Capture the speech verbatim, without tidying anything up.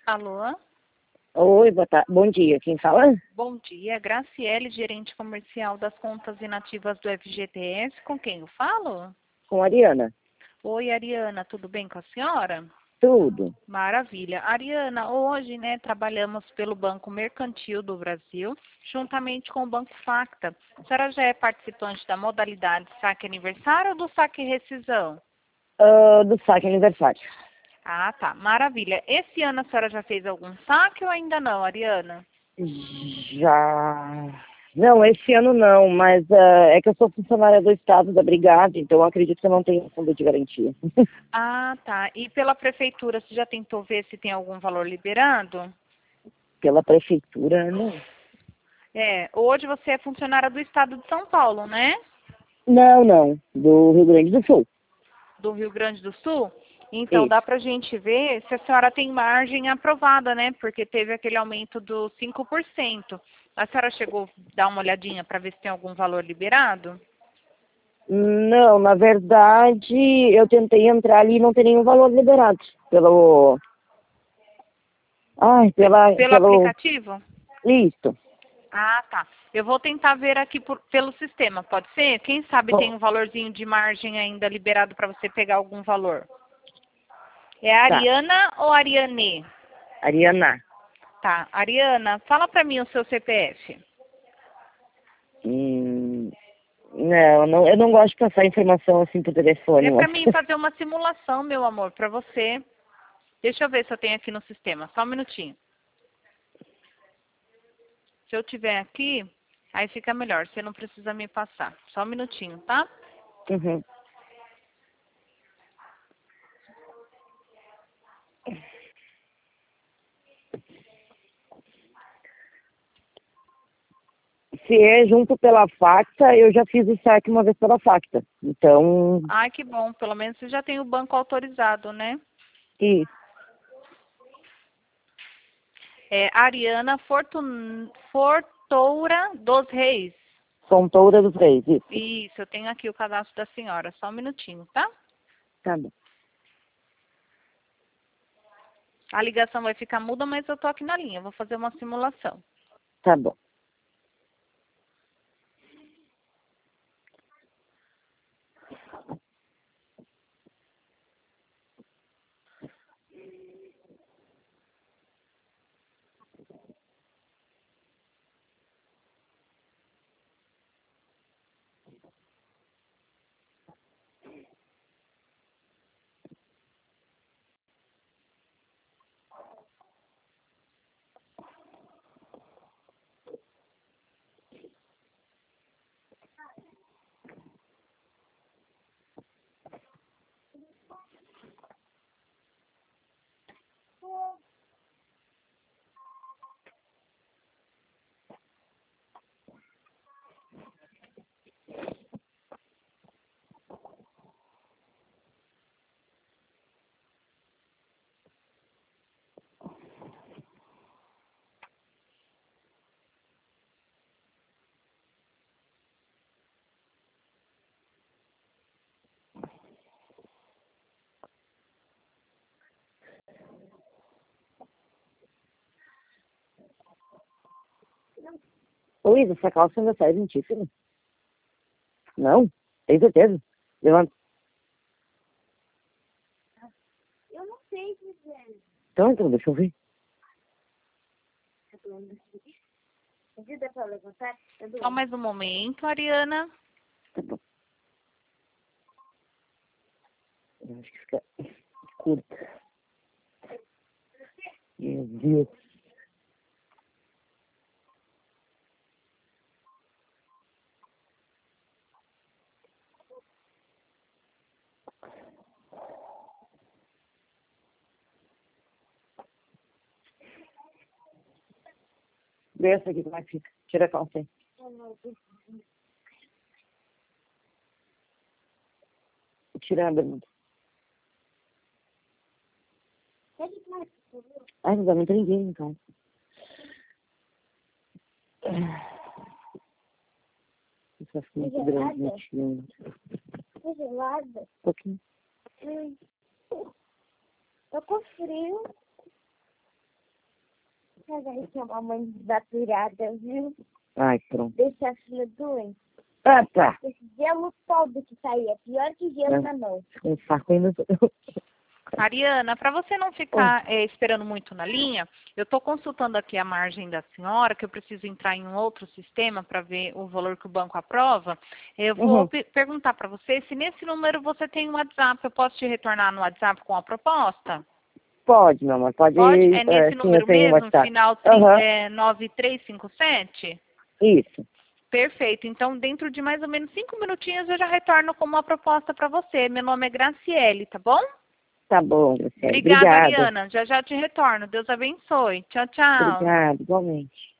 Alô? Oi, boa tarde. Bom dia. Quem fala? Bom dia, Graciele, gerente comercial das contas inativas do F G T S. Com quem eu falo? Com a Ariana. Oi, Ariana, tudo bem com a senhora? Tudo. Maravilha. Ariana, hoje, né, trabalhamos pelo Banco Mercantil do Brasil, juntamente com o Banco Facta. A senhora já é participante da modalidade saque aniversário ou do saque rescisão? Ah, do saque aniversário. Ah, tá. Maravilha. Esse ano a senhora já fez algum saque ou ainda não, Ariana? Já. Não, esse ano não, mas ah, é que eu sou funcionária do Estado da Brigada, então eu acredito que eu não tenho fundo de garantia. Ah, tá. E pela prefeitura, você já tentou ver se tem algum valor liberado? Pela prefeitura, não. É, hoje você é funcionária do estado de São Paulo, né? Não, não. Do Rio Grande do Sul. Do Rio Grande do Sul? Então, dá Isso. pra gente ver se a senhora tem margem aprovada, né? Porque teve aquele aumento dos cinco por cento. A senhora chegou a dar uma olhadinha para ver se tem algum valor liberado? Não, na verdade, eu tentei entrar ali e não tem nenhum valor liberado. Pelo. Ai, pela. Pelo Pelo. aplicativo? Isso. Ah, tá. Eu vou tentar ver aqui por- pelo sistema, pode ser? Quem sabe tem um valorzinho de margem ainda liberado para você pegar algum valor. É Tá. Ariana ou Ariane? Ariana. Tá. Ariana, fala para mim o seu C P F. Hum, não, não, eu não gosto de passar informação assim por telefone, É para moça. mim fazer uma simulação, meu amor, para você. Deixa eu ver se eu tenho aqui no sistema. Só um minutinho. Se eu tiver aqui, aí fica melhor. Você não precisa me passar. Só um minutinho, tá? Uhum. Se é junto pela Facta, eu já fiz o saque uma vez pela Facta. Então, Ai, que bom. Pelo menos você já tem o banco autorizado, né? isso. É Ariana Fortun... Fortoura dos Reis. Fontoura dos Reis, isso. Isso, eu tenho aqui o cadastro da senhora. Só um minutinho, tá? Tá bom. A ligação vai ficar muda, mas eu tô aqui na linha. Vou fazer uma simulação. Tá bom. Luiz, essa calça ainda sai dentíssima? Não? Tem certeza? Levanta. Eu não sei dizer. Então, então, deixa eu ver. Ajuda pra levantar? Tá Só doendo. mais um momento, Ariana. Tá bom. Eu acho que fica curta. Meu Deus. Vê essa aqui como é que fica. Tira a calça aí. Tira a bermuda. Ai, não dá muito ninguém, então. Isso vai ficar muito grande, muito chique. Tá gelada? Um pouquinho. Hum. Tô com frio. casa aí que é uma mãe desaturada, viu? Ai, pronto. Deixa a filha doente. Ah, tá. Esse gelo todo que tá aí é pior que gelo É. na mão. Um saco ainda. Mariana, para você não ficar eh, esperando muito na linha, eu estou consultando aqui a margem da senhora, que eu preciso entrar em um outro sistema para ver o valor que o banco aprova. Eu vou Uhum. pe- perguntar para você se nesse número você tem um WhatsApp. Eu posso te retornar no WhatsApp com a proposta? Pode, meu amor, pode. Pode? É É, nesse sim, eu número tenho mesmo, WhatsApp. final Aham, é, nove três cinco sete? isso. Perfeito. Então, dentro de mais ou menos cinco minutinhos, eu já retorno com uma proposta para você. Meu nome é Graciele, tá bom? Tá bom, Graciele. Obrigada, Obrigada. Ariana. Já já te retorno. Deus abençoe. Tchau, tchau. Obrigada, igualmente.